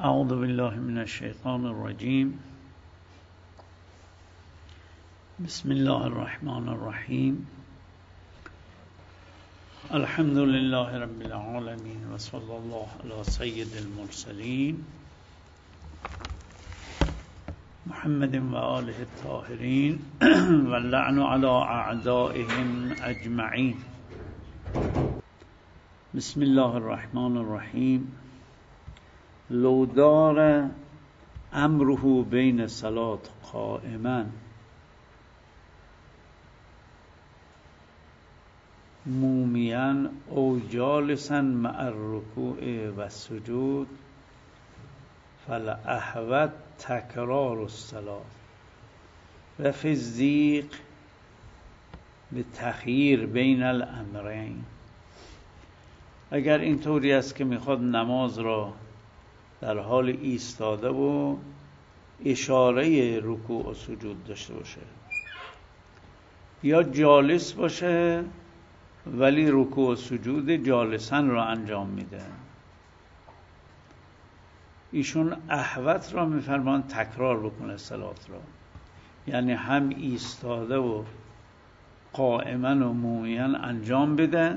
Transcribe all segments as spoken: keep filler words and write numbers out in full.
اعوذ بالله من الشیطان الرجیم. بسم الله الرحمن الرحیم. الحمد لله رب العالمین و صلی الله علی سید المرسلین محمد و آله الطاهرین و اللعن علی اعدائهم اجمعین. بسم الله الرحمن الرحیم. لو دار امره بین صلات قائما مومیا او جالسا مع الرکوع و السجود فالاحوط تکرار الصلاة و فی الضیق بتخییر بین الامرین. اگر اینطوری است که میخواد نماز را در حال ایستاده و اشاره رکوع و سجود داشته باشه، یا جالس باشه ولی رکوع و سجود جالسن را انجام میده، ایشون احوط را میفرمان تکرار بکنه صلات را، یعنی هم ایستاده و قائما و مومیا انجام بده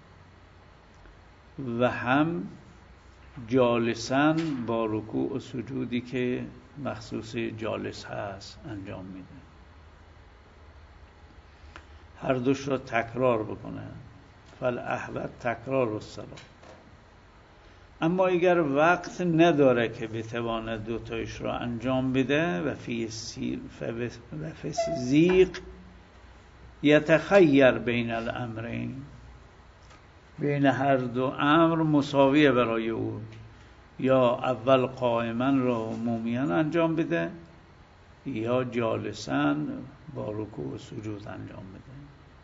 و هم جالسن با رکوع و سجودی که مخصوص جالس هست انجام میده، هر دوش را تکرار بکنه. فالاحوط تکرار الصلاة. اما اگر وقت نداره که بتوانه دوتایش را انجام بده و فی الضیق یتخیر بین الامرین، بین هر دو امر مساویه برای او، یا اول قائما را مومیا انجام بده یا جالسا با رکوع و سجود انجام بده.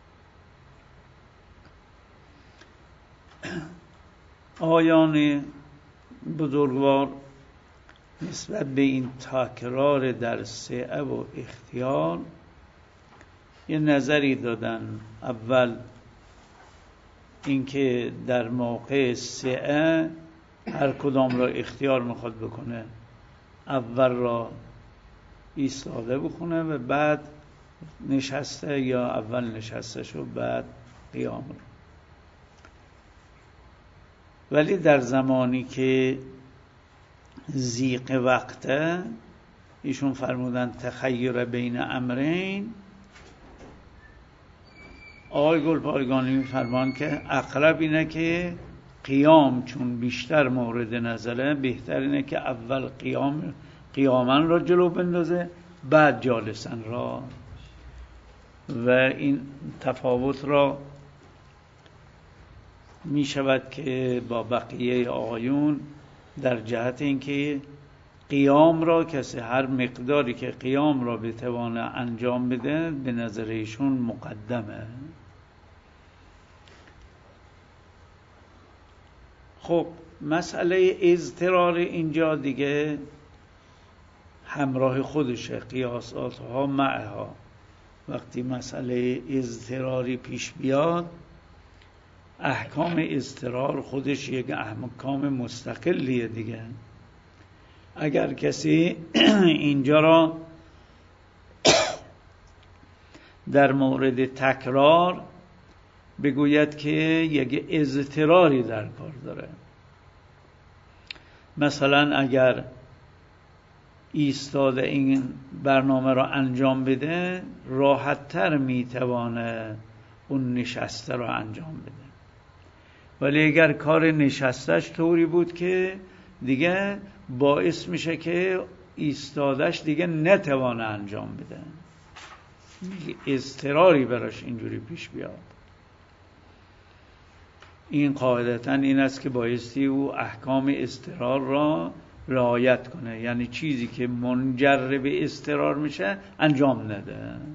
آیان بزرگوار نسبت به این تکرار در سعه و اختیار یه نظری دادن. اول اینکه در موقع سعه هر کدام را اختیار میخواد بکنه، اول را ایستاده بکنه و بعد نشسته، یا اول نشسته شو بعد قیام رو. ولی در زمانی که ضیق وقته ایشون فرمودن تخیر بین امرین. آقای گلپایگانی میفرمان که اقرب اینه که قیام چون بیشتر مورد نظره، بهتر اینه که اول قیام قیامن را جلو بندازه بعد جالسن را، و این تفاوت را می شود که با بقیه آقایون در جهت اینکه قیام را کسی هر مقداری که قیام را بتوانه انجام بده به نظر ایشون مقدمه. خب مسئله اضطرار اینجا دیگه همراه خودشه، قیاسات ها معها. وقتی مسئله اضطراری پیش بیاد احکام اضطرار خودش یک احکام مستقلیه دیگه. اگر کسی اینجا را در مورد تکرار بگوید که یک اضطراری در کار داره، مثلا اگر ایستاده این برنامه را انجام بده راحت تر میتوانه اون نشسته را انجام بده، ولی اگر کار نشستش طوری بود که دیگه باعث میشه که ایستادش دیگه نتوانه انجام بده، اضطراری براش اینجوری پیش بیاد، این قاعدتاً این است که بایستی او احکام اضطرار را رعایت کنه، یعنی چیزی که منجر به اضطرار میشه انجام نده.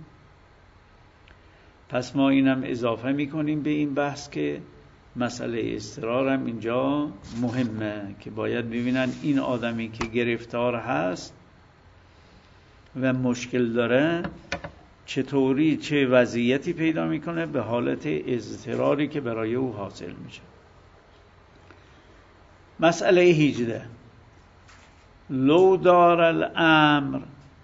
پس ما اینم اضافه میکنیم به این بحث که مسئله اضطرار هم اینجا مهمه، که باید ببینن این آدمی که گرفتار هست و مشکل داره چطوری چه وضعیتی پیدا میکنه به حالت اضطراری که برای او حاصل میشه. مسئله هجده لو دار الامر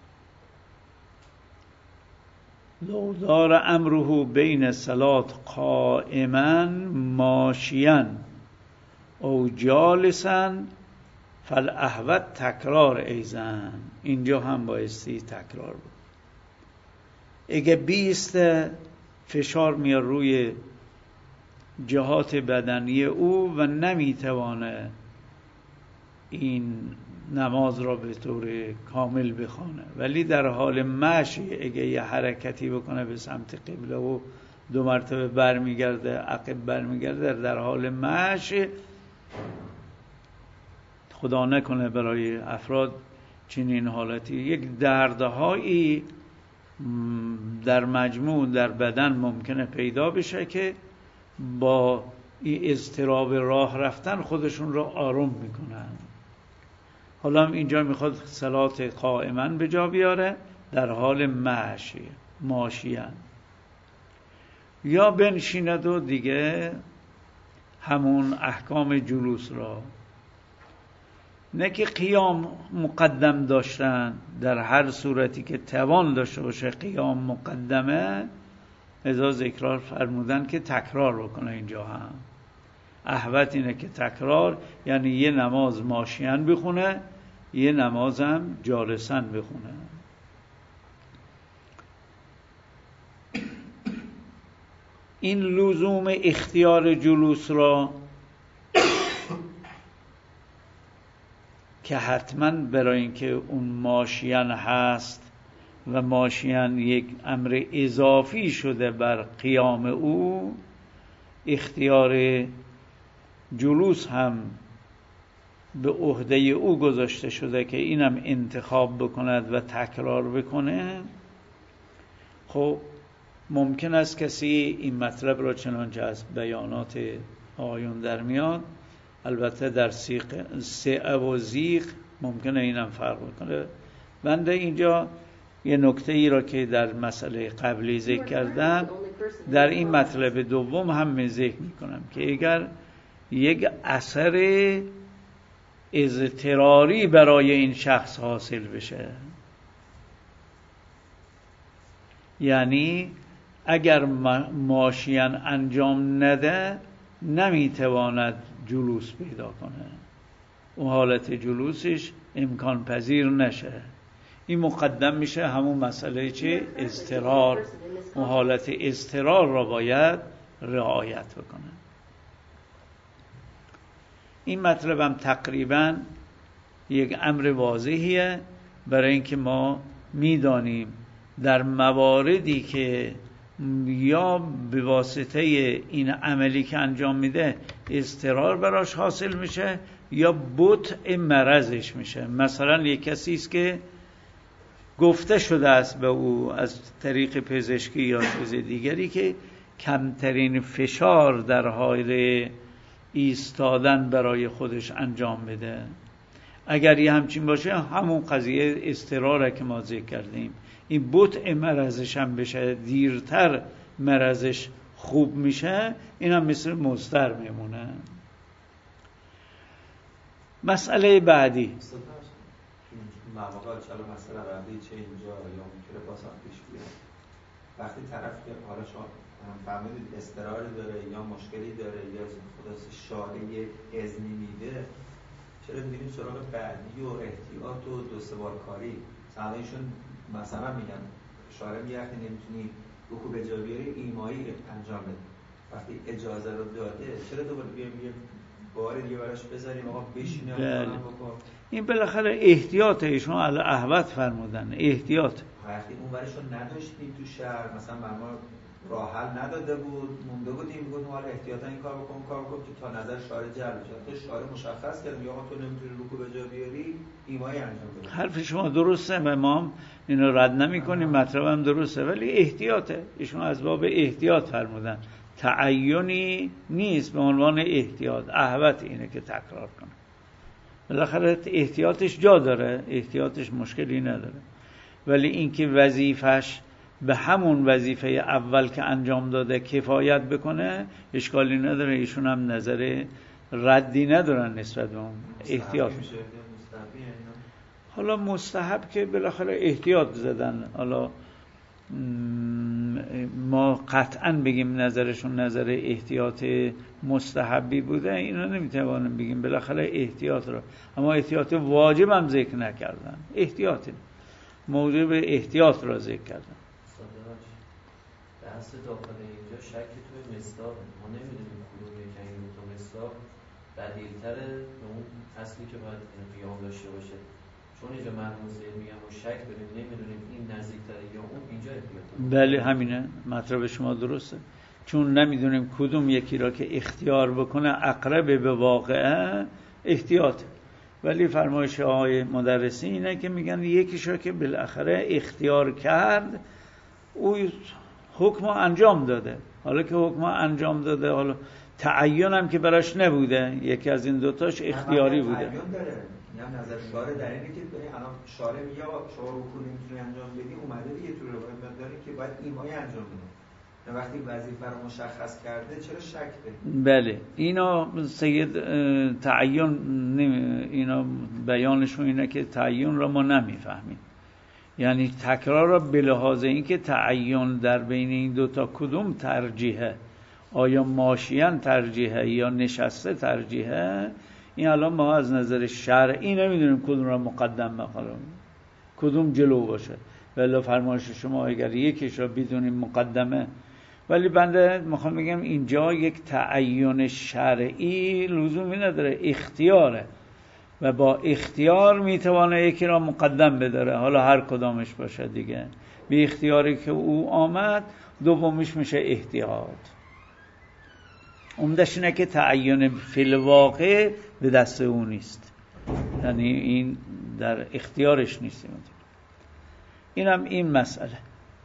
لو دار امره بین صلات قائما ماشیا او جالسا فالاحوط تکرار ایزن. اینجا هم بایستی تکرار بود. اگه بیسته فشار میاد روی جهات بدنی او و نمیتوانه این نماز را به طور کامل بخونه، ولی در حال مشی اگه یه حرکتی بکنه به سمت قبله و دو مرتبه برمیگرده عقب برمیگرده در حال مشی، خدا نکنه برای افراد چنین حالتی یک دردهایی در مجموع در بدن ممکنه پیدا بشه که با این اضطراب راه رفتن خودشون رو آروم میکنن. حالا هم اینجا میخواد صلات قائما به جا بیاره در حال ماشی ماشیان یا بنشیند و دیگه همون احکام جلوس را، نه که قیام مقدم داشتن، در هر صورتی که توان داشته باشه قیام مقدمه، ازا ذکرار فرمودن که تکرار بکنه. اینجا هم احوط اینه که تکرار، یعنی یه نماز ماشیان بخونه یه نمازم جالسن بخونه. این لزوم اختیار جلوس را که حتما برای اینکه اون ماشیان هست و ماشیان یک امر اضافی شده بر قیام او، اختیار جلوس هم به عهده او گذاشته شده که اینم انتخاب بکند و تکرار بکنه. خب ممکن است کسی این مطلب را چنانچه از بیانات آیون در میاد، البته در سعه و زیغ ممکنه اینم فرق بکنه. بنده اینجا یه نکته ای را که در مسئله قبلی ذکر کردم در این مطلب دوم هم ذکر میکنم که اگر یک اثر اضطراری برای این شخص حاصل بشه، یعنی اگر ماشیان انجام نده نمیتواند جلوس پیدا کنه، اون حالت جلوسش امکان پذیر نشه، این مقدم میشه همون مسئله چه؟ اضطرار. اون حالت اضطرار را باید رعایت بکنه. این مطلب هم تقریبا یک امر واضحیه برای اینکه ما میدانیم در مواردی که یا به واسطه این عملی که انجام میده اضطرار براش حاصل میشه یا بطء مرضش میشه. مثلا یک کسی است که گفته شده است به او از طریق پزشکی یا چیز دیگری که کمترین فشار در حال ایستادن برای خودش انجام بده، اگر یه همچین باشه همون قضیه اضطراره که ما ذکر کردیم، این بطء مرضش هم بشه دیرتر مرضش خوب میشه، این هم مثل مضطر میمونه. مسئله بعدی مواقع چلو مسئله بعدی چه اینجا یا ممکنه بازم پیش بیاد وقتی طرف که حالا شما فهمیدید اضطراری داره یا مشکلی داره یا خدا شارع اذنی میده، چرا میریم سراغ بعدی و احتیاط و دو سه بار کاری؟ سعادایشون مثلا میگن شارع میگه وقتی نمیتونی رکوع به جا بیاری ایمایی انجام بده، وقتی اجازه رو داده چرا دوباره بیایم یه بار دیگه براش بذاریم آقا بشینه بله. بکن. این بالاخره احتیاط ایشون علی احوط فرمودن، احتیاط. وقتی اون ورش رو نداشتیم تو شهر، مثلا ما راه حل نداده بود مونده بودیم میگفتیم حالا احتیاطا این کار بکن کار بکن که تا نظر شارع جلب بشه. تو شارع مشخص کرد یا تو نمیتونی رکوع به جا بیاری ایمایی انجام بده. حرف شما درسته، ما اینو رد نمی‌کنیم، مطلبم درسته، ولی احتیاطه. ایشون از باب احتیاط فرمودن، تعینی نیست، به عنوان احتیاط. احوط اینه که تکرار کنه. بالاخره احتیاطش جا داره، احتیاطش مشکلی نداره، ولی اینکه وظیفش به همون وظیفه اول که انجام داده کفایت بکنه اشکالی نداره. ایشون هم نظر ردی ندارن نسبت به اون احتیاط. حالا مستحب که بالاخره احتیاط زدن، حالا ما قطعا بگیم نظرشون نظر احتیاط مستحبی بوده، اینا نمیتوانیم بگیم، بالاخره احتیاط را، اما احتیاط واجب هم ذکر نکردن، احتیاط موجب احتیاط را ذکر کردن. بحث داخل اینجا شک توی مصداق، ما نمیدونیم کدوم یک این دو تا مصداق بدیل‌تره به اون اصلی که باید قیام داشته باشه، چون اینجا مرموز میگم و شک داریم نمیدونیم این نزدیک‌تره یا اون، اینجا احتیاط. بله همینه، مطلب شما درسته، چون نمیدونیم کدوم یکی را که اختیار بکنه اقرب به واقعه احتیاط. ولی فرمایش آقای مدرسی اینه که میگن یکیش را که بالاخره اختیار کرد او حکم انجام داده، حالا که حکم انجام داده حالا تعین هم که براش نبوده، یکی از این دوتاش اختیاری بوده. تعین داره، یا نظرگاه در اینه که الان شارع میگه شما رکوع نمیتونی انجام بدی، اومده دیگه تو روایت داره که باید ایمای انجام بده. وقتی وظیفه رو مشخص کرده چرا شک ده؟ بله اینا سید تعین، اینا بیانشون اینه که تعین را ما نمیفهمیم، یعنی تکرار را به لحاظ این که تعین در بین این دوتا کدوم ترجیحه، آیا ماشیان ترجیحه یا نشسته ترجیحه، این الان ما از نظر شرعی نمیدونیم کدوم را مقدم بخوام کدوم جلو باشه. ولی فرمایش شما اگر یکیش را بدونیم مقدمه، ولی بنده میخوام بگم اینجا یک تعین شرعی لزومی نداره، اختیاره و با اختیار میتونه یکی را مقدم بداره، حالا هر کدامش باشه دیگه، به اختیاری که او آمد دومیش میشه احتیاط. عمدش اینه که تعین فی الواقع به دست او نیست، یعنی این در اختیارش نیست. اینم این مسئله.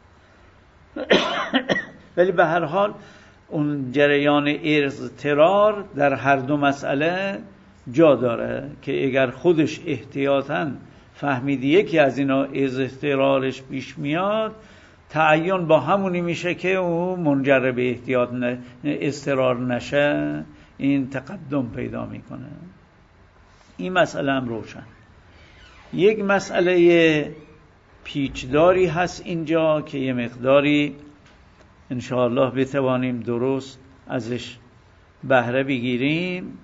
ولی به هر حال اون جریان اضطرار در هر دو مسئله جا داره که اگر خودش احتیاطاً فهمید یکی از اینا از اضطرارش پیش میاد، تعین با همونی میشه که او منجر به احتیاط اضطرار نشه، این تقدم پیدا میکنه. این مسئله هم روشن. یک مسئله پیچداری هست اینجا که یه مقداری انشاءالله بتوانیم درست ازش بهره بگیریم.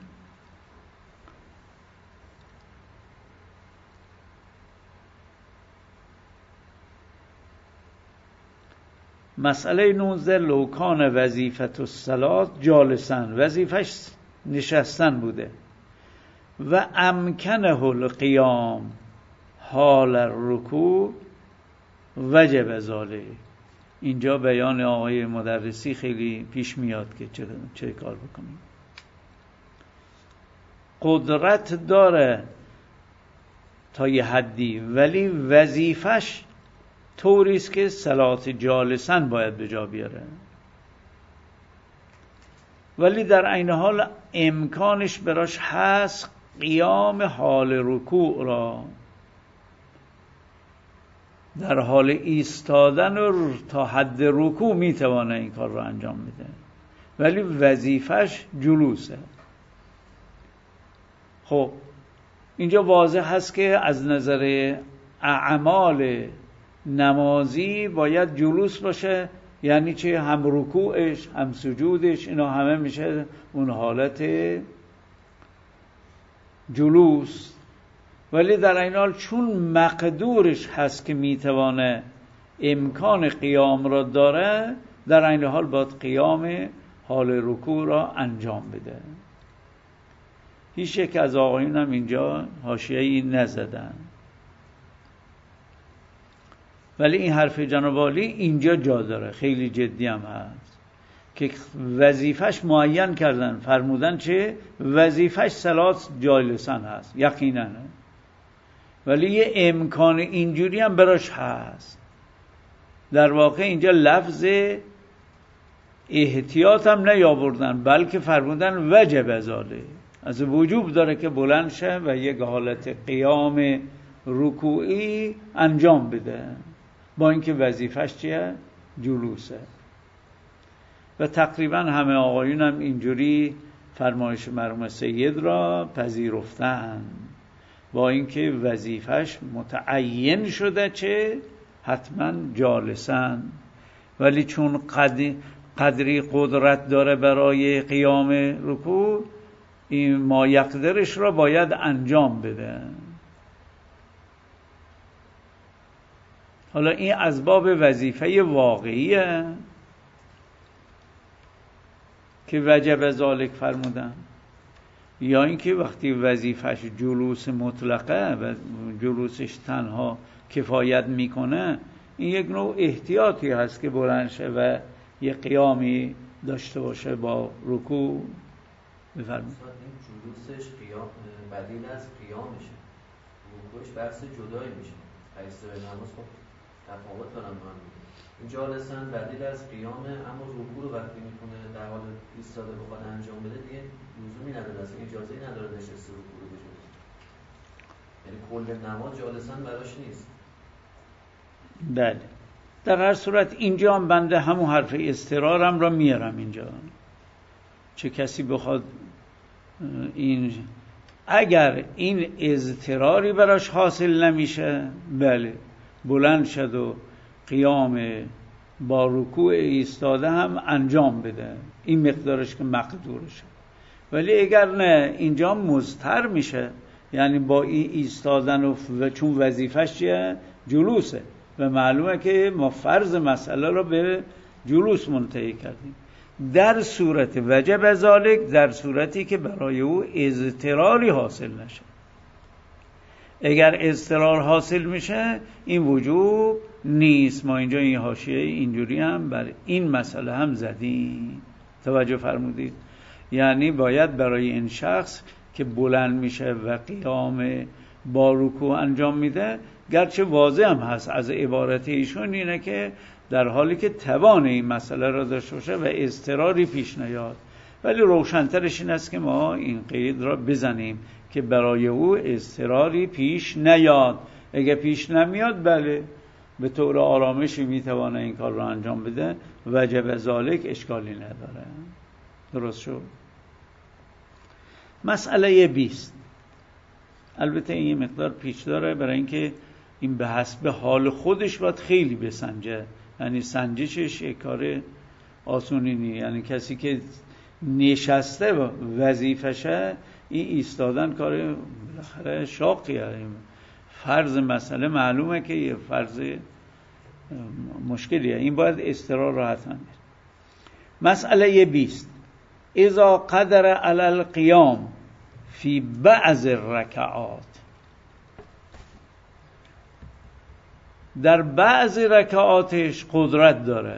مسئله نوزده لوکان وظیفت الصلاة جالسن، وظیفش نشستن بوده، و امکنه القیام حال الرکوع وجب ذالک. اینجا بیان آقای مدرسی خیلی پیش میاد که چه, چه کار بکنیم. قدرت داره تا یه حدی، ولی وظیفش طوری است که صلات جالسن باید به جا بیاره، ولی در عین حال امکانش براش هست قیام حال رکوع را در حال ایستادن و تا حد رکوع میتوانه این کار را انجام بده، ولی وظیفش جلوسه. خب اینجا واضح هست که از نظر اعمال نمازی باید جلوس باشه، یعنی چه؟ هم رکوعش هم سجودش اینا همه میشه اون حالت جلوس، ولی در این حال چون مقدورش هست که میتوانه امکان قیام را داره، در این حال باید قیام حال رکوع را انجام بده. هیچ یک از آقایون هم اینجا حاشیه‌ای نزدن، ولی این حرف جناب عالی اینجا جا داره، خیلی جدی هم هست که وظیفش معین کردن، فرمودن چه؟ وظیفش صلات جالسن هست، یقینا، ولی یه امکان اینجوری هم براش هست. در واقع اینجا لفظ احتیاط هم نیاوردن، بلکه فرمودن وجب ذالک، از وجوب داره که بلند شه و یک حالت قیام رکوعی انجام بده، با اینکه وظیفش چیه؟ جلوسه. و تقریبا همه آقایون هم اینجوری فرمایش مرحوم سید را پذیرفتن با اینکه وظیفش متعین شده چه حتما جالسن، ولی چون قدری, قدری قدرت داره برای قیام رکوع، این ما یقدرش را باید انجام بده. حالا این از باب وظیفه واقعیه که وجب ذالک فرمودن، یا اینکه وقتی وظیفش جلوس مطلقه و جلوسش تنها کفایت میکنه، این یک نوع احتیاطی هست که بلند شه و یه قیامی داشته باشه با رکوع. بفرمایید. این جلوسش قیام بدیل از قیامشه، رکوعش بحث جدایی میشه. ایسته به نماز خب تفاوت دارن با هم. این جالسن بدیل از قیامه، اما رکوع رو وقتی میکنه در حال ایستاده بخواد انجام بده دیگه لزومی نداره، اصلا اجازه‌ای نداره نشسته رکوع رو بجوشه. یعنی کل نماز جالسن براش نیست. بله، در هر صورت اینجا هم بنده همون حرف اضطرارم را میارم اینجا. چه کسی بخواد این اگر این اضطراری براش حاصل نمیشه، بله بلند شد و قیام با رکوع ایستاده هم انجام بده، این مقدارش که مقدورشه. ولی اگر نه اینجا مضطر میشه، یعنی با این ایستادن و چون وظیفش چیه؟ جلوسه و معلومه که ما فرض مسئله رو به جلوس منتهی کردیم. در صورت وجب ذالک، در صورتی که برای او اضطراری حاصل نشه. اگر اضطرار حاصل میشه این وجوب نیست. ما اینجا این حاشیه اینجوری هم بر این مسئله هم زدیم، توجه فرمودید. یعنی باید برای این شخص که بلند میشه و قیام با رکوع انجام میده، گرچه واضح هم هست از عبارت ایشون اینه که در حالی که توان این مسئله را داشته باشه و اضطراری پیش نیاد، ولی روشن‌ترش این است که ما این قید را بزنیم که برای او اضطراری پیش نیاد. اگه پیش نمیاد بله به طور آرامشی میتوانه این کار را انجام بده، وجب ذالک اشکالی نداره. درست شد؟ مسئله بیست، البته این مقدار پیچ داره برای اینکه این به حسب حال خودش باید خیلی بسنجه، یعنی سنجشش یک کار آسونی نیست. یعنی کسی که نشسته وظیفشه، این ایستادن کار بالاخره شاقیه. فرض مسئله معلومه که یه فرض مشکلیه، این باید اضطرار را حتما بید. مسئله بیست، اذا قدر علی القیام فی بعض الرکعات، در بعض رکعاتش قدرت داره،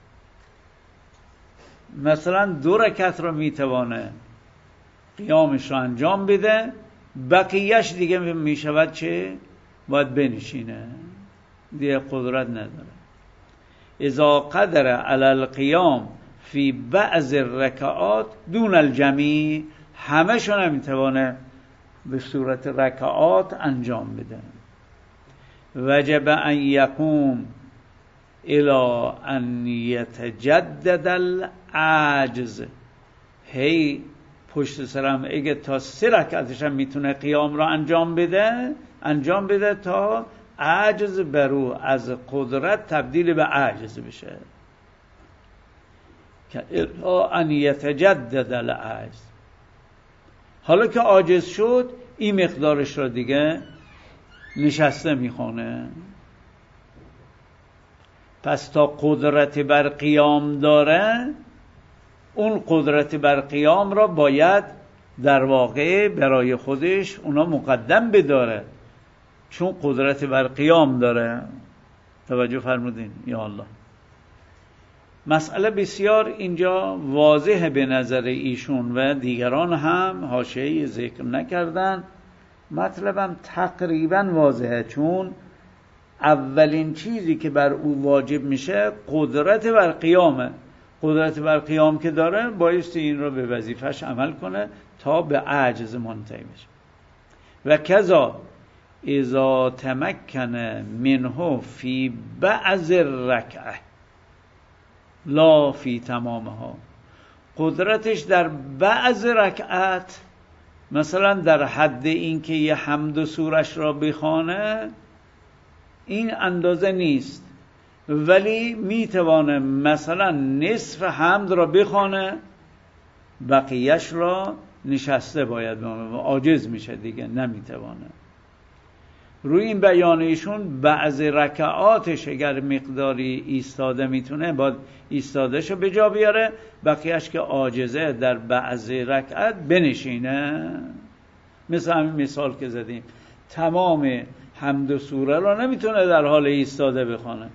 مثلا دو رکعت رو میتوانه قیامش رو انجام بده، بقیهش دیگه میشود چه؟ باید بنشینه، دیگه قدرت نداره. اذا قدر علی القیام فی بعض الرکعات دون الجمیع، همه شو نمیتوانه به صورت رکعات انجام بده. وجب ان یقوم الی ان یتجدد العجز، هی پشت سرم اگه تا سه رکعتش هم میتونه قیام را انجام بده انجام بده تا عجز برو از قدرت تبدیل به عجز بشه، که الی ان یتجدد العجز. حالا که عاجز شد این مقدارش را دیگه نشسته میخونه. پس تا قدرت بر قیام داره، اون قدرت بر قیام را باید در واقع برای خودش اونا مقدم بداره، چون قدرت بر قیام داره. توجه فرمودین یا الله. مسئله بسیار اینجا واضح به نظر ایشون و دیگران هم حاشیه‌ای ذکر نکردن. مطلبم تقریبا واضحه، چون اولین چیزی که بر او واجب میشه قدرت بر قیامه. قدرت بر قیام که داره بایستی این رو به وظیفش عمل کنه تا به عجز منتهی بشه. و کذا اذا تمکن منه فی بعض الرکعه لا فی تمامها، قدرتش در بعض رکعت مثلا در حد این که یه حمد و سورش را بخوانه این اندازه نیست، ولی میتوانه مثلا نصف حمد را بخوانه، بقیهش را نشسته باید بخوانه و عاجز میشه دیگه، نمیتوانه. روی این بیان ایشون بعض رکعاتش اگر مقداری ایستاده میتونه باید ایستادهشو به جا بیاره، بقیهش که عاجزه در بعض رکعت بنشینه. مثل همین مثال که زدیم، تمام حمد و سوره را نمیتونه در حال ایستاده بخونه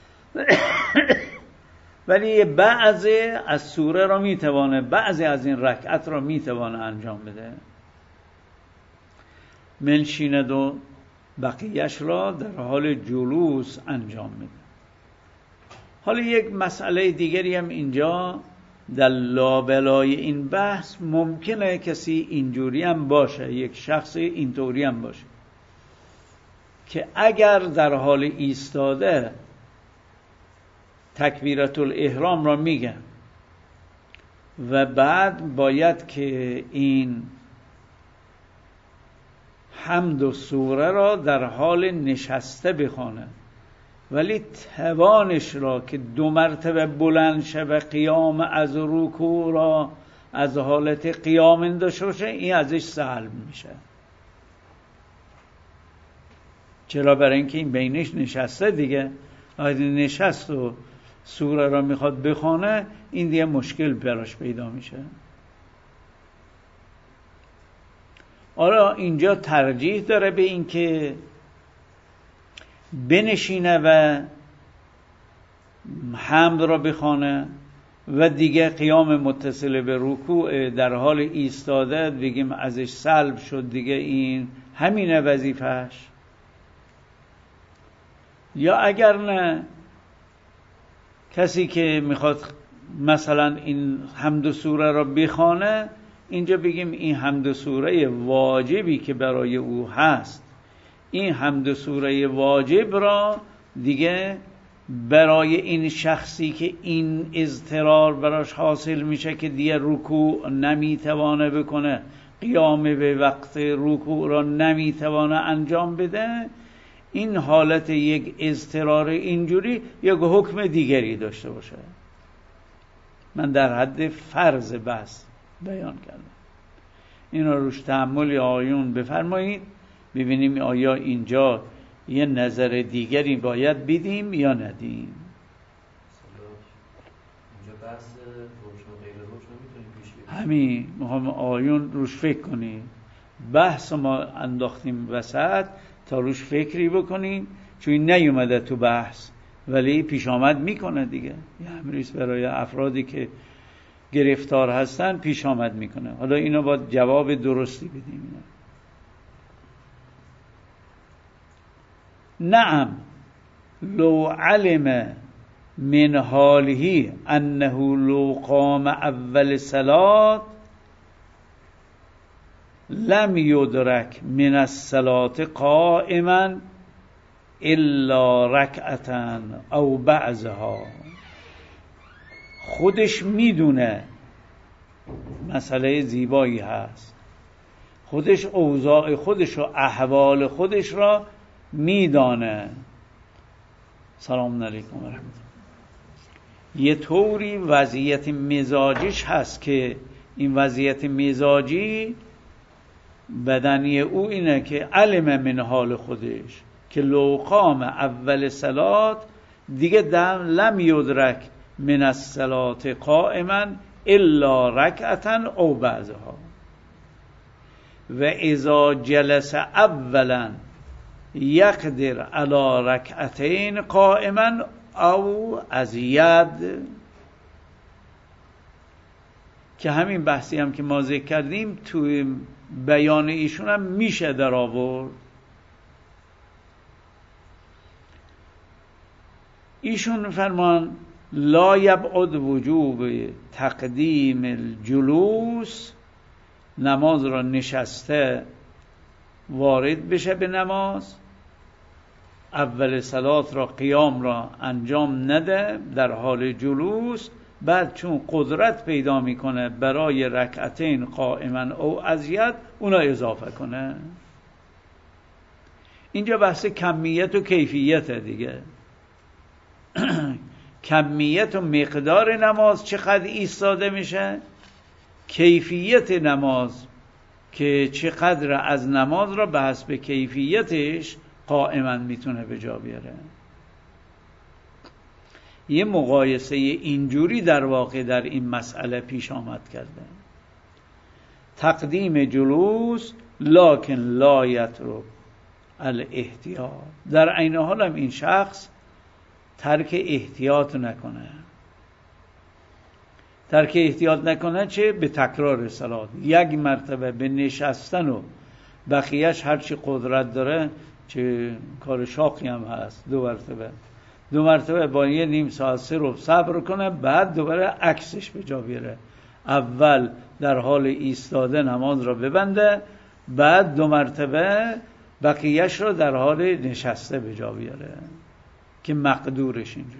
ولی بعضی از سوره را میتوانه، بعضی از این رکعت را میتوانه انجام بده، منشیند و بقیهش را در حال جلوس انجام میده. حالا یک مسئله دیگری هم اینجا در لابلای این بحث ممکنه کسی اینجوری هم باشه، یک شخص اینطوری هم باشه که اگر در حال ایستاده تکبیرت الاحرام را میگه و بعد باید که این حمد و سوره را در حال نشسته بخونه، ولی توانش را که دو مرتبه بلند شه و قیام از رکوع را از حالت قیام انداشته باشه، این ازش سلب میشه. چرا؟ برای اینکه این بینش نشسته دیگه، وقتی نشست و سوره را میخواد بخونه این دیگه مشکل براش پیدا میشه. آره اینجا ترجیح داره به این که بنشینه و حمد را بخونه و دیگه قیام متصل به رکوع در حال ایستاده بگیم ازش سلب شد دیگه، این همینه وظیفه‌اش. یا اگر نه کسی که میخواد مثلا این حمد و سوره را بخونه، اینجا بگیم این حمد و سوره واجبی که برای او هست، این حمد و سوره واجب را دیگه برای این شخصی که این اضطرار براش حاصل میشه که دیگه رکوع نمیتوانه بکنه، قیام به وقت رکوع را نمیتوانه انجام بده، این حالت یک اضطرار اینجوری یک حکم دیگری داشته باشه. من در حد فرض بحث بیان کردم، این را روش تأمل آیون بفرمایید ببینیم آیا اینجا یه نظر دیگری باید بدیم یا ندیم. اینجا بحث روشن و غیر روشن میتونیم پیش بریم. همین میخوام آیون روش فکر کنیم، بحث ما انداختیم وسط تا روش فکری بکنیم، چون این نیومده تو بحث ولی پیش آمد میکنه دیگه، یه امریست برای افرادی که گرفتار هستن پیش آمد میکنه. حالا اینو باید جواب درستی بدیم. نعم لو علم من حاله انه لو قام اول صلات لم يدرك من الصلاة قائما الا رکعتا او بعضها. خودش میدونه مسئله زیبایی هست، خودش اوضاع خودش و احوال خودش را میدانه. سلام علیکم و رحمت الله. یه طوری وضعیت مزاجیش هست که این وضعیت مزاجی بدنی او اینه که علم من حال خودش که لو قام اول صلات دیگه دم لم یدرک من الصلات قائما الا رکعتا او بعضها و اذا جلس اولا یقدر علی رکعتین قائما او ازید، که همین بحثی هم که ما ذکر کردیم توی بیان ایشون هم میشه در آورد. ایشون فرمان لا یبعد وجوب تقدیم الجلوس، نماز را نشسته وارد بشه به نماز، اول صلات را قیام را انجام نده در حال جلوس، بعد چون قدرت پیدا میکنه برای رکعتین قائما او ازید اونا اضافه کنه. اینجا بحث کمیت و کیفیت دیگه. کمیت و مقدار نماز چقدر ایستاده میشه، کیفیت نماز که چقدر از نماز را به حسب کیفیتش قائما میتونه به جا بیاره. یه مقایسه اینجوری در واقع در این مسئله پیش آمد کرده. تقدیم جلوس لکن لا یترک الاحتیاط. در عین حال هم این شخص ترک احتیاط نکنه. ترک احتیاط نکنه چه؟ به تکرار صلات. یک مرتبه به نشستن و بقیهش هرچی قدرت داره، چه کار شاقی هم هست، دو مرتبه دو مرتبه با یه نیم ساعت سه رو صبر کنه، بعد دوباره عکسش به جا بیاره. اول در حال ایستاده نماز را ببنده، بعد دو مرتبه بقیهش رو در حال نشسته به جا بیاره که مقدورش اینجوره.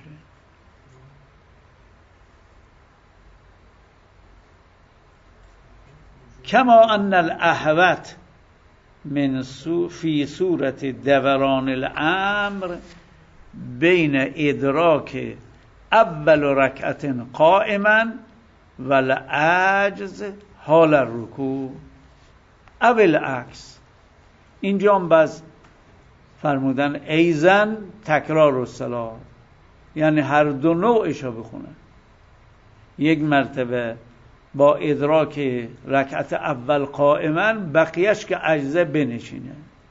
کما ان الاحوط من سو فی صورت دوران الامر بین ادراک اول رکعت قائما و العجز حال الرکوع او العکس. اینجا هم باز فرمودن ایزن تکرار الصلاة، یعنی هر دو نوعشو بخونه. یک مرتبه با ادراک رکعت اول قائما، بقیهش که عجزه بنشینه،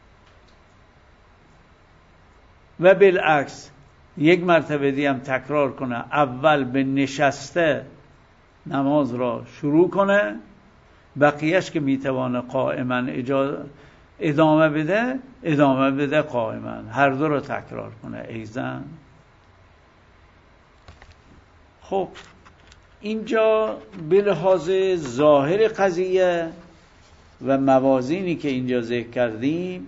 و بالعکس یک مرتبه دیگه هم تکرار کنه، اول به نشسته نماز را شروع کنه، بقیهش که میتوانه قائما ادامه بده ادامه بده قائما. هر دو را تکرار کنه ایزن. خب اینجا به لحاظ ظاهر قضیه و موازینی که اینجا ذکر کردیم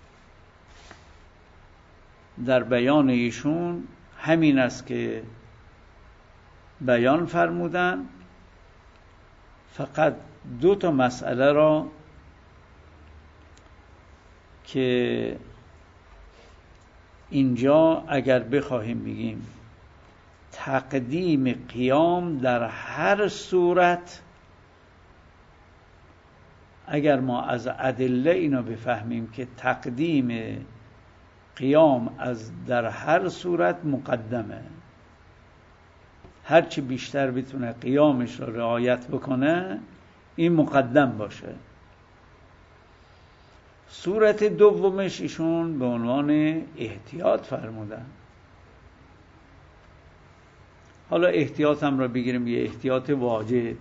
در بیان ایشون همین است که بیان فرمودن. فقط دو تا مسئله را که اینجا اگر بخواهیم بگیم تقدیم قیام در هر صورت، اگر ما از ادله اینا بفهمیم که تقدیم قیام از در هر صورت مقدمه، هرچی بیشتر بتونه قیامش رو رعایت بکنه این مقدم باشه. صورت دومش ایشون به عنوان احتیاط فرمودن. حالا احتیاط هم را بگیریم یه احتیاط واجب،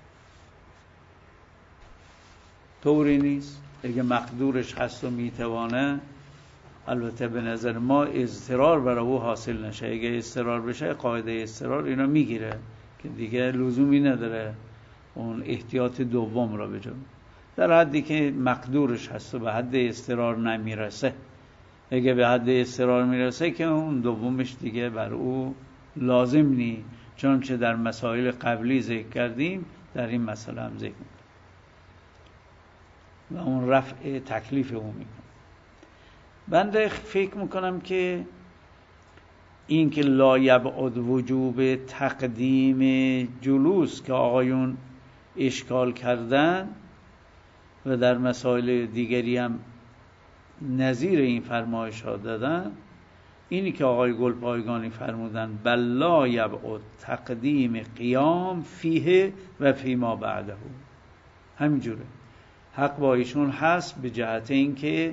طوری نیست اگه مقدورش هست و میتوانه. البته به نظر ما اضطرار برای او حاصل نشه. اگه اضطرار بشه قاعده اضطرار اینا میگیره که دیگه لزومی نداره اون احتیاط دوم را بجام، در حدی که مقدورش هست و به حد اضطرار نمیرسه. اگه به حد اضطرار میرسه که اون دومش دیگه بر او لازم نی، چون چه در مسائل قبلی ذکر کردیم در این مسئله هم ذکر میکنم و اون رفع تکلیف او میکنم. بنده فکر میکنم که این که لا یبعد وجوب تقدیم جلوس که آقایون اشکال کردن و در مسائل دیگری هم نظیر این فرمایش ها دادن، اینی که آقای گلپایگانی فرمودن بل لا یبعد تقدیم قیام فیه و فیما بعده، همینجوره. حق با ایشون هست به جهت این که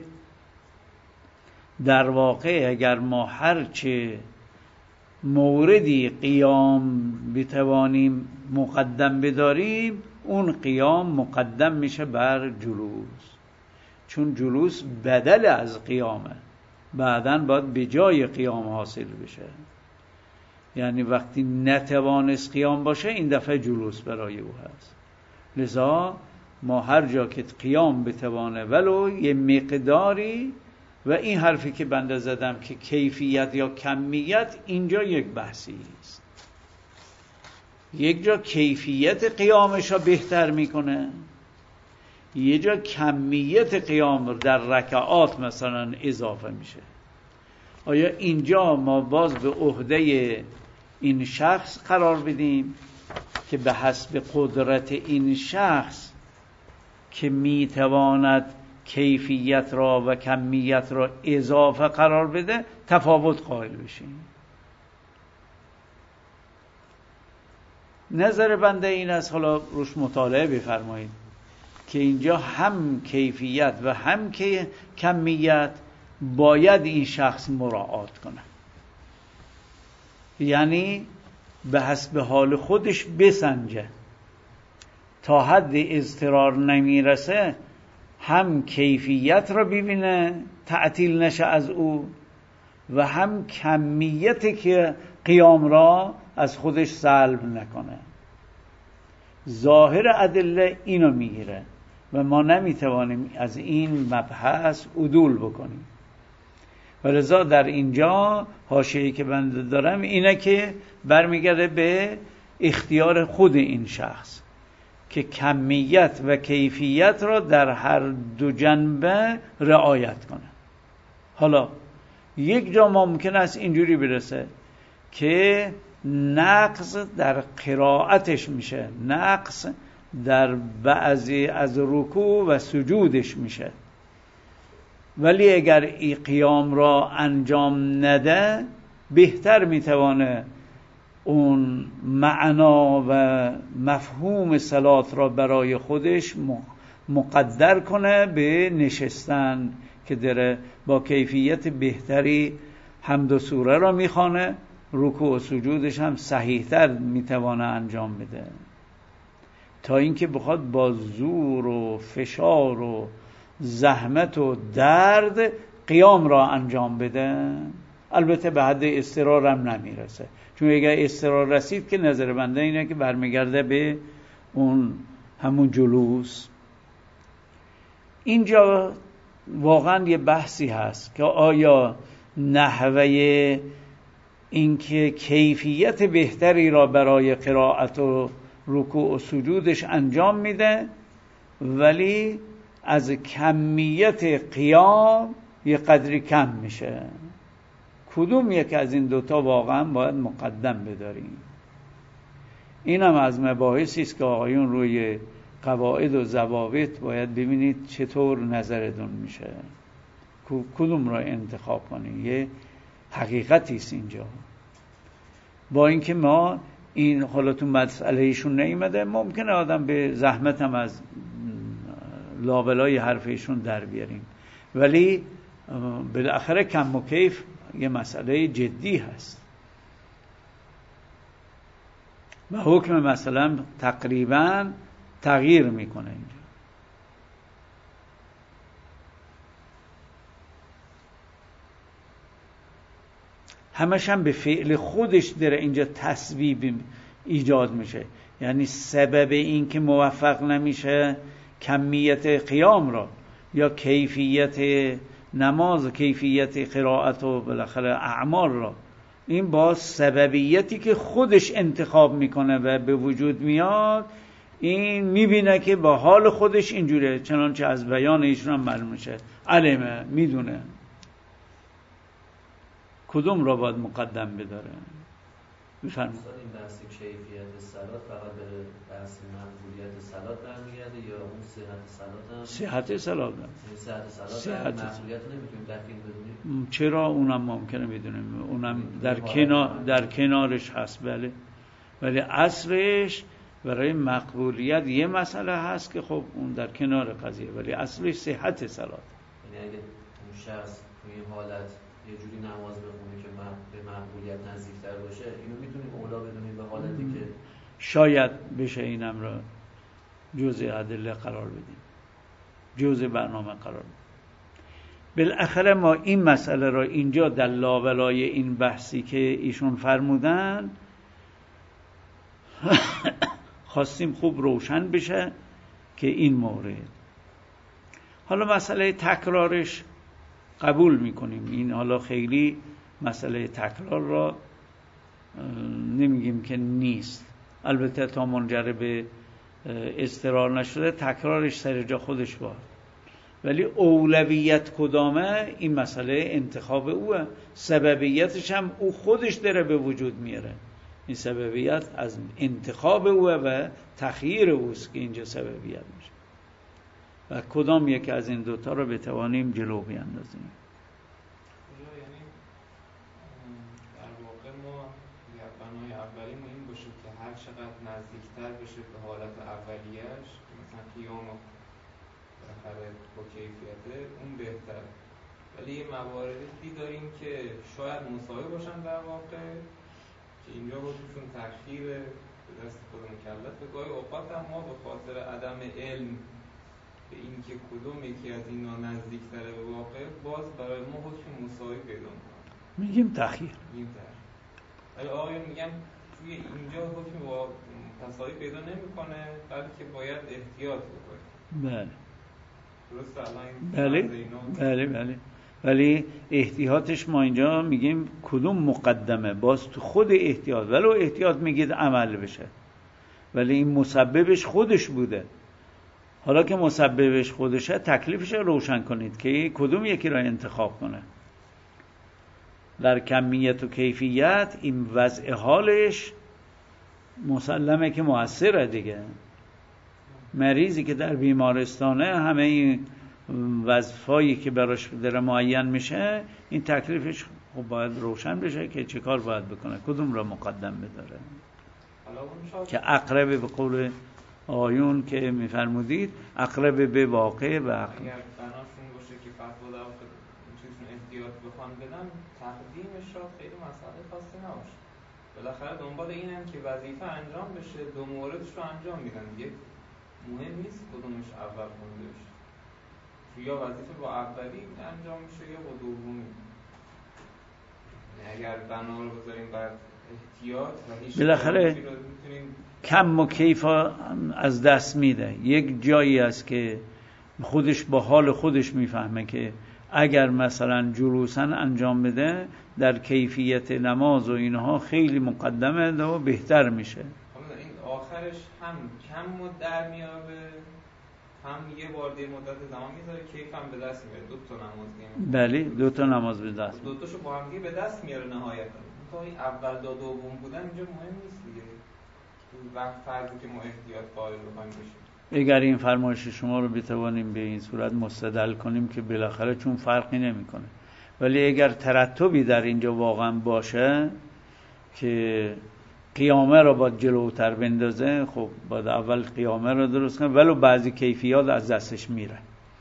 در واقع اگر ما هرچه موردی قیام بتوانیم مقدم بداریم، اون قیام مقدم میشه بر جلوس، چون جلوس بدل از قیامه، بعداً باید به جای قیام حاصل بشه. یعنی وقتی نتوانست قیام باشه این دفعه جلوس برای او هست. لذا ما هر جا که قیام بتوانه ولو یه مقداری، و این حرفی که بنده زدم که کیفیت یا کمیت اینجا یک بحثی است، یک جا کیفیت قیامش را بهتر میکنه، یه جا کمیت قیام در رکعات مثلا اضافه میشه. آیا اینجا ما باز به عهده این شخص قرار بدیم که به حسب قدرت این شخص که میتواند کیفیت را و کمیت را اضافه قرار بده تفاوت قائل بشیم؟ نظر بنده این است، حالا روش مطالعه بفرمایید، که اینجا هم کیفیت و هم که کمیت باید این شخص مراعات کنه، یعنی به حسب حال خودش بسنجه، تا حد اضطرار نمیرسه هم کیفیت را ببینه تعطیل نشه از او و هم کمیت که قیام را از خودش سلب نکنه. ظاهر ادله اینو میگیره و ما نمیتوانیم از این مبحث عدول بکنیم. ولذا در اینجا حاشیه‌ای که بنده دارم اینه که برمیگرده به اختیار خود این شخص که کمیت و کیفیت را در هر دو جنبه رعایت کنه. حالا یک جا ممکن است اینجوری برسه که نقص در قرائتش میشه، نقص در بعضی از رکوع و سجودش میشه، ولی اگر این قیام را انجام نده بهتر میتوانه اون معنا و مفهوم صلات را برای خودش مقدر کنه به نشستن که داره با کیفیت بهتری حمد و سوره را میخوانه، رکوع و سجودش هم صحیحتر میتوانه انجام بده تا اینکه بخواد با زور و فشار و زحمت و درد قیام را انجام بده. البته به حد اضطرار هم نمیرسه، چون اگر اضطرار رسید که نظر بنده اینه که برمیگرده به اون همون جلوس. اینجا واقعا یه بحثی هست که آیا نحوه اینکه کیفیت بهتری را برای قرائت و رکوع و سجودش انجام میده ولی از کمیت قیام یه قدری کم میشه، کدوم یک از این دوتا واقعا باید مقدم بداریم؟ این هم از مباحثی است که آقایون روی قواعد و ضوابط باید ببینید چطور نظرتون میشه، کدوم را انتخاب کنید. یه حقیقتی است اینجا. با اینکه ما این حالا تو مسئله ایشون نیامده، ممکنه آدم به زحمت هم از لابلای حرف ایشون در بیاریم، ولی بالاخره کم و کیف یه مسئله جدی هست و حکم مثلا تقریبا تغییر میکنه اینجا. همش هم به فعل خودش داره اینجا تسبیب ایجاد میشه، یعنی سبب این که موفق نمیشه کمیت قیام را یا کیفیت نماز و کیفیت قرائت و بالاخره اعمال را، این با سببیتی که خودش انتخاب میکنه و به وجود میاد، این میبینه که با حال خودش اینجوره، چنانچه از بیان ایشون هم معلوم میشه، علمه، میدونه کدوم را باید مقدم بداره. بفرمایید. این بحث کیفیت صلات فقط به بحث مقبولیت صلات برمیگرده یا اون صحت صلات هم؟ صحت صلات هم. صحت صلات مقبولیت نمیتونیم دقیق بدونیم؟ چرا؟ اونم ممکنه بدونیم، اونم در کنار در کنارش هست، بله، ولی اصلش برای مقبولیت یه مسئله هست که خب اون در کنار قضیه، ولی اصلش صحت صلات. یعنی اگه اون شخص توی حالت یه جوری نماز بخونه که به مقبولیت نزدیکتر باشه، اینو میتونیم اولا بدونیم به حالتی م. که شاید بشه اینم را جزء ادله قرار بدیم، جزء برنامه قرار بدیم. بالاخره ما این مسئله را اینجا در لابلای این بحثی که ایشون فرمودن خواستیم خوب روشن بشه که این مورد. حالا مسئله تکرارش قبول میکنیم، این حالا خیلی مسئله تکرار را نمیگیم که نیست، البته تا منجر به اضطرار نشده تکرارش سر جا خودش باد، ولی اولویت کدامه این مسئله انتخاب اوه، سببیتش هم او خودش داره به وجود میاره. این سببیت از انتخاب اوه و تخییر اوست که اینجا سببیت میشه و کدام یک از این دوتا رو بتوانیم جلو بیاندازیم. یعنی در واقع ما بنای اولیمون این باشه که هر چقدر نزدیکتر بشه به حالت اولیش، مثلا قیام بالاخره با کیفیته، اون بهتر. ولی یه مواردی داریم که شاید مساوی باشن در واقع، که اینجا با توشون تأخیر به دست خود مکلف. به گاهی اوقات هم ما به خاطر عدم علم به این که کدوم یکی از اینا نزدیکتره به واقع، باز برای ما حکم مساوی پیدا میکنه، میگیم تأخیر. میگیم تأخیر. ولی آقایون میگن توی اینجا حکم با تساوی پیدا نمیکنه، بلکه باید احتیاط بکنه. بله درست الان بله بله بله ولی احتیاطش ما اینجا میگیم کدوم مقدمه، باز تو خود احتیاط، ولو احتیاط میگید عمل بشه، ولی این مسببش خودش بوده. حالا که مسببش خودشه تکلیفش رو روشن کنید که کدوم یکی را انتخاب کنه. در کمیت و کیفیت این وضع حالش مسلمه که مؤثره دیگه. مریضی که در بیمارستانه همه این وظایفی که براش داره معین میشه، این تکلیفش خب باید روشن بشه که چه کار باید بکنه، کدوم را مقدم بداره. که اقرب به قول آیون که میفرمودید اقرب به واقع و اگر بناشون باشه که فتوا در واقع چیزشون احتیاط بخوان بدن، تقدیمش شاید خیلی مسئله خاصی نباشه. بالاخره دنبال اینن که وظیفه انجام بشه، دو موردش رو انجام میدن دیگه، مهم نیست کدومش اول خونده بشه، یا وظیفه با اولی انجام میشه یا با دومی. اگر بنا رو بذاریم بر احتیاط و هیچ بالاخره کم و کیف از دست میده. یک جایی است که خودش با حال خودش میفهمه که اگر مثلا جلوساً انجام بده در کیفیت نماز و اینها خیلی مقدمه و بهتر میشه. این آخرش هم کم و در میاره، هم یه بار دی مدت زمان میذاره، کیف هم به دست میاره، دو تا نماز میاره. بله دو تا نماز به دست دو تاشو با هم به دست میاره نهایتا. تا این اول تا دوم بودن اینجا مهم نیست دیگه، تو وقت فرضی که ما احتیاط قائل بخوایم بشیم. اگر این فرمایش شما رو بتوانیم به این صورت مستدل کنیم که بالاخره چون فرقی نمیکنه، ولی اگر ترتبی در اینجا واقعا باشه که قیامه رو باید جلوتر بندازه، خب باید اول قیامه رو درست کنه، ولو بعضی کیفیات از دستش میره.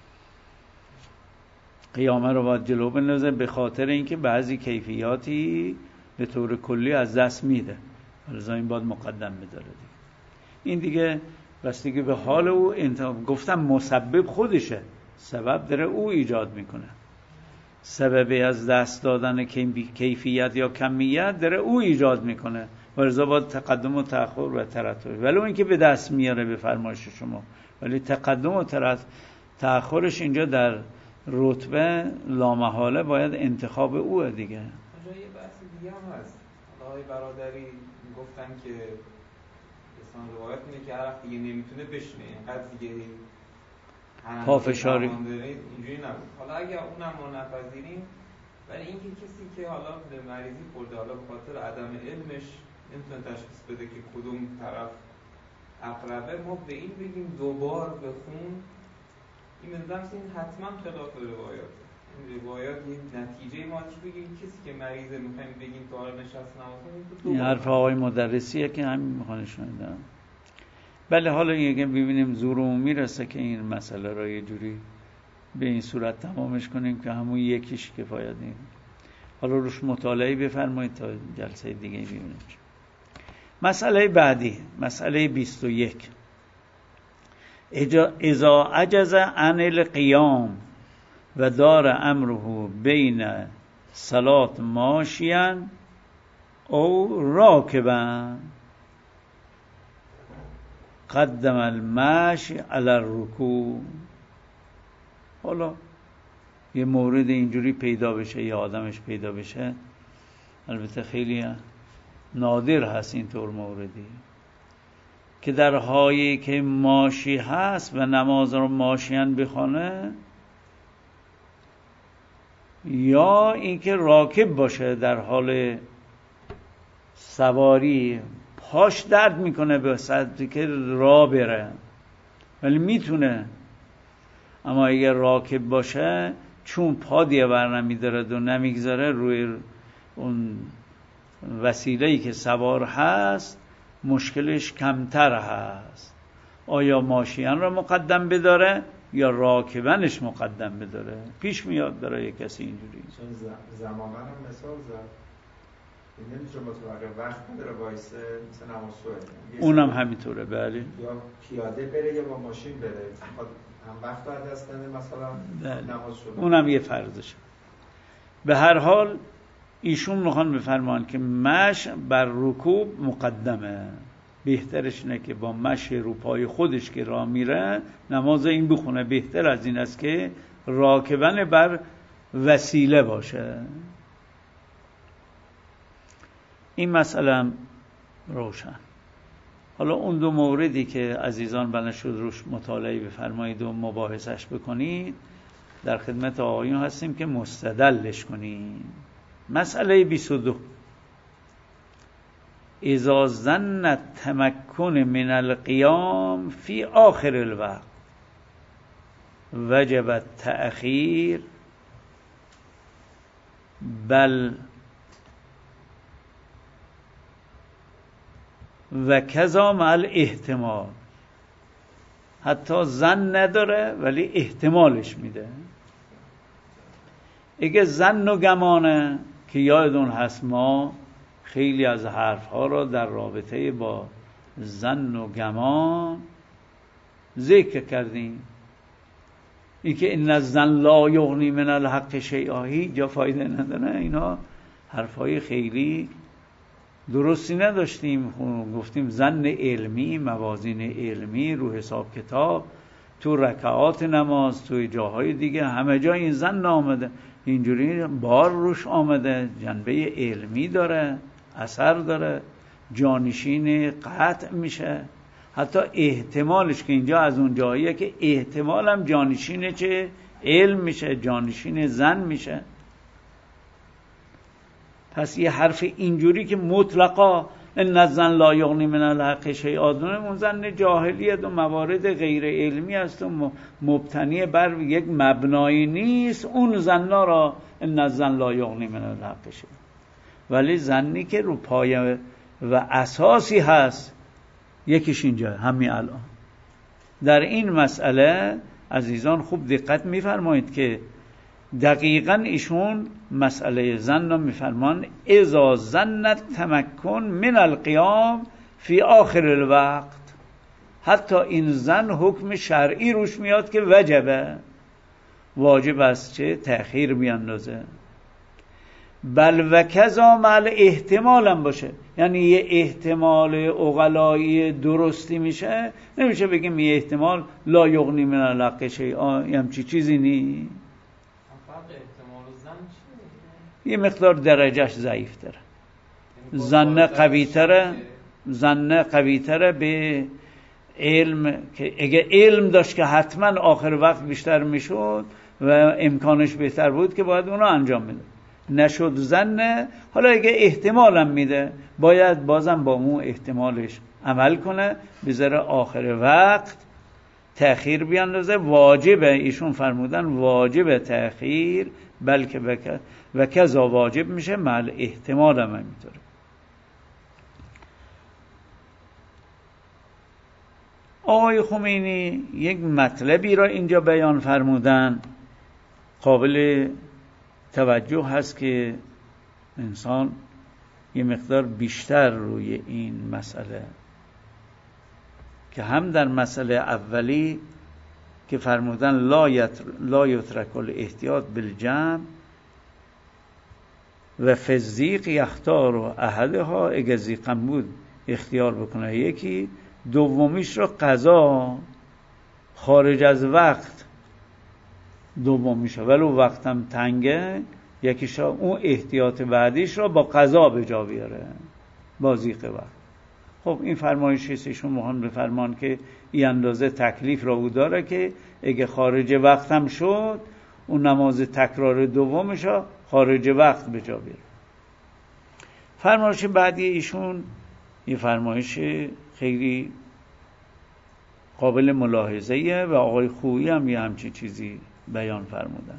قیامه رو باید جلو بندازه به خاطر اینکه بعضی کیفیاتی به طور کلی از دست میده، لذا این باید مقدم بداره دیگه. این دیگه بستگی به حال او انتخاب. گفتم مسبب خودشه، سبب داره او ایجاد میکنه. سبب از دست دادن کیفیت یا کمیت داره او ایجاد میکنه، ولذا باید تقدم و تأخر و ترتب، ولو اینکه به دست میاره به فرمایش شما، ولی تقدم و تأخرش اینجا در رتبه لامحاله باید انتخاب اوه دیگه. اونجا یه بحث دیگه هم هست. آقای برادری گفتن که اسلام روایت میگه که هر وقت دیگه نمیتونه بشینه، اینقدر دیگه پافشاری اینجوری نبود. حالا اگر اونم ما نپذیریم، ولی اینکه کسی که حالا به مریضی خورده، حالا به خاطر عدم علمش نمیتونه تشخیص بده که کدوم طرف اقربه، ما به این بگیم دوبار بخون، این مندمس این حتما خلاف روایات. این روایات یه نتیجه ما چی بگیم؟ کسی که مریضه میخوایم بگیم تو حالا نشست نماز، این حرف آقای مدرسیه که همین میخوانه شنیدم. بله حالا یه ببینیم زورمون میرسه که این مسئله را یه جوری به این صورت تمامش کنیم که همون یکیش کفایت نیست. حالا روش مطالعه بفرمایید تا جلسه دیگه ببینیم. مسئله بعدی، مسئله بیست و یک. اذا عجز عن القیام و دار امره بین صلات ماشیا او راکبا قدم المشی علی الرکوع. حالا یه مورد اینجوری پیدا بشه یا آدمش پیدا بشه، البته خیلی نادر هست اینطور موردی، که در حالی که ماشی هست و نماز رو ماشیان بخونه، یا اینکه راکب باشه در حال سواری، پاش درد میکنه به صدی که راه بره ولی میتونه، اما اگر راکب باشه چون پا دیگه بر نمیدارد و نمیگذاره روی اون وسیله‌ای که سوار هست، مشکلش کمتر هست. آیا ماشیان را مقدم بداره یا راکبنش مقدم بداره؟ پیش میاد داره یک کسی اینجوری. چون زمان هم مثال زد، نمیشه متوقع وقت نداره وایسه، مثلا نماز صبح اونم همینطوره. بله، یا پیاده بره یا با ماشین بره، هم وقت از دست نده مثلا نماز شده، اونم یه فرضشه. به هر حال ایشون میخوان بفرمان که مشی بر رکوب مقدمه، بهترش اینه که با مشی رو پای خودش که راه میره نماز این بخونه، بهتر از این است که راکبن بر وسیله باشه. این مسئله روشن. حالا اون دو موردی که عزیزان بنا شد روش مطالعه بفرمایید و مباحثش بکنید، در خدمت آقایون هستیم که مستدلش کنیم. مسئله بیست و دو، اذا ظن التمکن من القیام فی آخر الوقت وجب التأخیر بل و کذا مع الاحتمال. حتی ظن نداره ولی احتمالش میده. اگه ظن و گمانه که یادون هست ما خیلی از حرفها را در رابطه با ظن و گمان ذکر کردیم، این که ان الظن لا یغنی من الحق شیئا، هیچ فایده نداره. اینا حرفهای خیلی درستی نداشتیم. گفتیم ظن علمی، موازین علمی رو حساب کتاب، تو رکعات نماز، تو جاهای دیگه همه جا این ظن آمده، اینجوری بار روش آمده، جنبه علمی داره، اثر داره، جانشین قطع میشه. حتی احتمالش که اینجا از اون جاییه که احتمالم جانشین چه علم میشه، جانشین ظن میشه. پس یه حرف اینجوری که مطلقا ان الظن لا یغنی من الحق شیئا، اون ظن جاهلیت و موارد غیر علمی است و مبتنی بر یک مبنایی نیست، اون ظنا را ان الظن لا یغنی من الحق شیئا. ولی ظنی که رو پایه و اساسی هست، یکیش اینجا همین الان در این مسئله عزیزان خوب دقت میفرمایید که دقیقاً ایشون مسئله ظن رو میفرمان اذا ظن تمکن من القیام فی آخر الوقت. حتی این ظن حکم شرعی روش میاد که وجبه، واجب است چه تأخیر بیاندازه. بل و کذا مع احتمال هم باشه، یعنی یه احتمال عقلایی درستی میشه، نمیشه بگیم یه احتمال لا یغنی من الحق شیئا، همچی چیزی نی. یه مقدار درجهش ضعیف تره، ظن قوی تره، ظن قوی تره به علم، که اگه علم داشت که حتما آخر وقت بیشتر میشد و امکانش بهتر بود که باید اونو انجام میده، نشد ظن. حالا اگه احتمالم میده باید بازم با اون احتمالش عمل کنه، بذاره آخر وقت تأخیر بیاندازه. واجبه، ایشون فرمودن واجب تأخیر، بلکه و کذا واجب میشه مع احتمال هم همینطوره. آقای خمینی یک مطلبی را اینجا بیان فرمودن قابل توجه هست که انسان یه مقدار بیشتر روی این مسئله، که هم در مسئله اولی که فرمودن لا یتر لا یترک الاحتیاط بالجمع و فزیق یختار و احدها، اگه زیقم بود اختیار بکنه یکی، دومیش رو قضا خارج از وقت دومیش، ولو وقتم تنگه یکیش رو اون احتیاط بعدیش رو با قضا به جا بیاره با زیق وقت. خب این فرمایش ایشون مهم بفرمان که این اندازه تکلیف را او داره که اگه خارج وقت هم شد اون نماز تکرار دومش ها خارج وقت به جا بیاره. فرمایش بعدی ایشون یه فرمایش خیلی قابل ملاحظه‌ایه و آقای خویی هم یه همچین چیزی بیان فرمودن،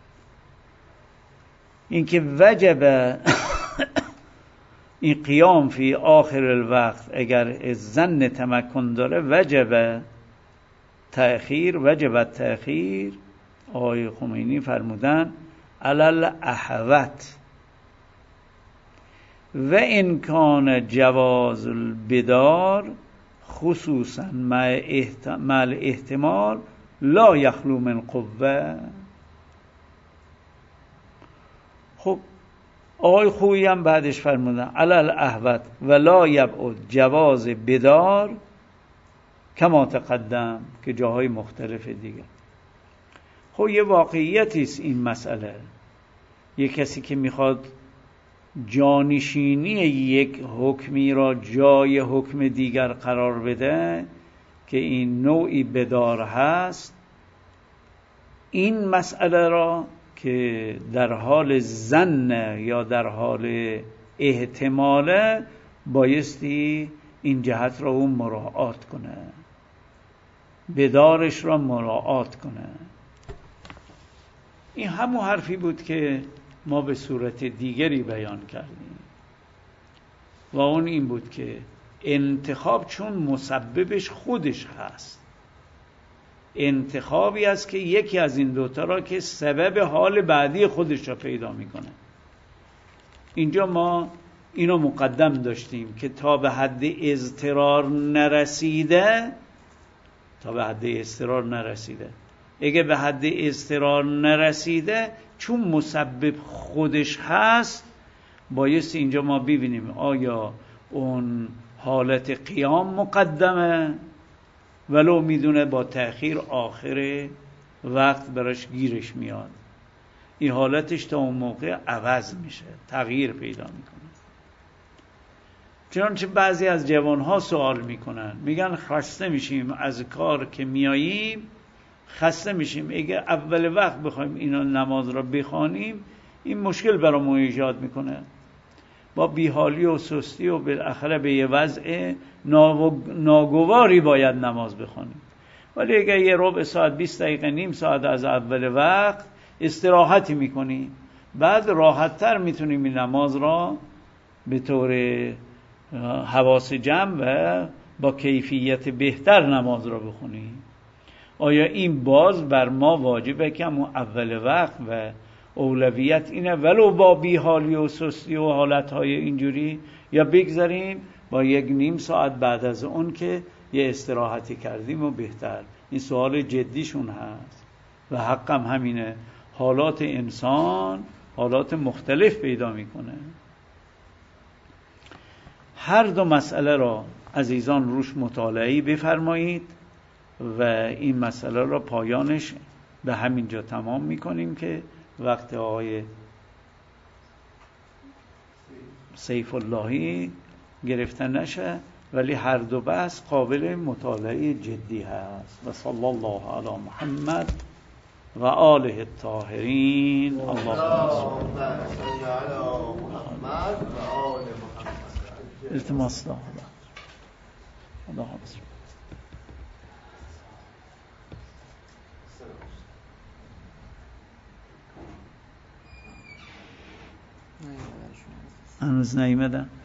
اینکه وجب این قیام فی آخر الوقت اگر زن تمکن داره وجب تأخیر وجب تأخیر آقای خمینی فرمودن علل احوت و این کان جواز البدار خصوصا مع احتمال لا یخلو من قوه. خب آقای خویی هم بعدش فرمودن علل احوت و لا یبعد جواز بدار کما تقدم که جاهای مختلف دیگه. خب یه واقعیتی است این مسئله. یه کسی که میخواد جانشینی یک حکمی را جای حکم دیگر قرار بده که این نوعی بدار هست، این مسئله را که در حال ظن یا در حال احتماله بایستی این جهت را اون مراعات کنه، بدارش را مراعات کنه. این همون حرفی بود که ما به صورت دیگری بیان کردیم و اون این بود که انتخاب چون مسببش خودش هست، انتخابی است که یکی از این دوتا را که سبب حال بعدی خودش را پیدا میکنه. اینجا ما اینو مقدم داشتیم که تا به حد اضطرار نرسیده تا به حد اضطرار نرسیده اگه به حد اضطرار نرسیده چون مسبب خودش هست بایست اینجا ما ببینیم آیا اون حالت قیام مقدمه ولو میدونه با تأخیر آخر وقت براش گیرش میاد، این حالتش تا اون موقع عوض میشه، تغییر پیدا میکنه. چنانچه بعضی از جوانها سوال میکنن میگن خسته میشیم از کار که میاییم، خسته میشیم اگه اول وقت بخوایم اینا نماز را بخوانیم این مشکل برامون ایجاد میکنه، با بیحالی و سستی و بالاخره به یه وضع ناگواری باید نماز بخوانیم. ولی اگه یه ربع ساعت بیست دقیقه نیم ساعت از اول وقت استراحتی میکنیم بعد راحتتر میتونیم این نماز را به طور حواس جمع و با کیفیت بهتر نماز را بخونیم. آیا این باز بر ما واجبه که همون اول وقت و اولویت اینه ولو با بیحالی و سستی و حالتهای اینجوری، یا بگذاریم با یک نیم ساعت بعد از اون که یه استراحتی کردیم و بهتر؟ این سوال جدیشون هست و حقم همینه. حالات انسان حالات مختلف پیدا میکنه. هر دو مسئله را عزیزان روش مطالعه بفرمایید و این مسئله را پایانش به همین جا تمام میکنیم که وقت آقای سیف اللهی گرفته نشه، ولی هر دو بحث قابل مطالعه جدی هست. و صلی الله علی محمد و آله الطاهرین. اللهم صل علی محمد و آل محمد. التماس الله الله حافظ. هنوز نیومدن.